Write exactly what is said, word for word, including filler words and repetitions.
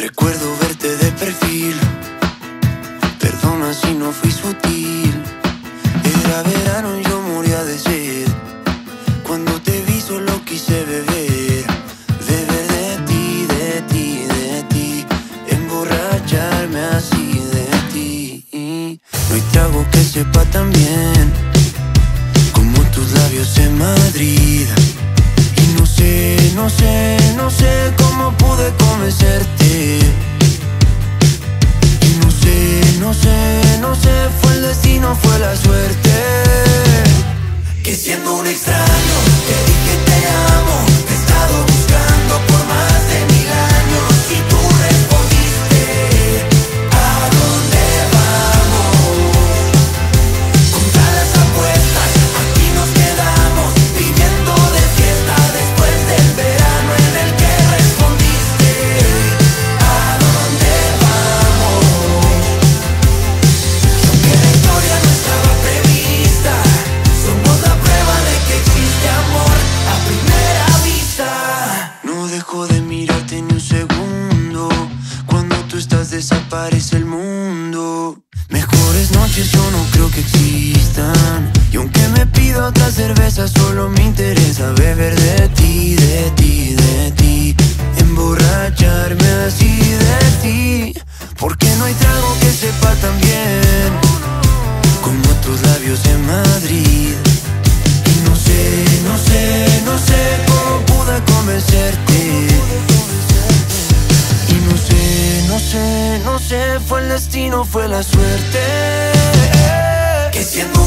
Recuerdo verte de perfil. Perdona si no fui sutil. Era verano y yo moría de sed. Cuando te vi solo quise beber. Beber de ti, de ti, de ti. Emborracharme así de ti. No hay trago que sepa tan bien como tus labios en Madrid. Y no sé, no sé, no sé cómo pude convencerte. Y no sé, no sé, no sé, fue el destino, fue la suerte. Que siendo un extraño te dije te amo. Te he estado buscando por más de mil años y tú respondiste: ¿a dónde vamos? Contra las apuestas, aquí nos quedamos, viviendo de fiesta después del verano en el que respondiste: ¿a dónde vamos? Y aunque la historia no estaba prevista, somos la prueba de que existe amor a primera vista. No dejo de mirarte ni un segundo. Cuando tú estás desaparece el mundo. Mejores noches yo no creo que existan. Y aunque me pido otra cerveza, solo me interesa beber de ti, de ti, de ti. Emborracharme así de ti. Porque no hay trago que sepa tan bien como tus labios en Madrid. Y no sé, no sé, no sé cómo pude convencerte. Y no sé, no sé, no sé, fue el destino, fue la suerte. Que siendo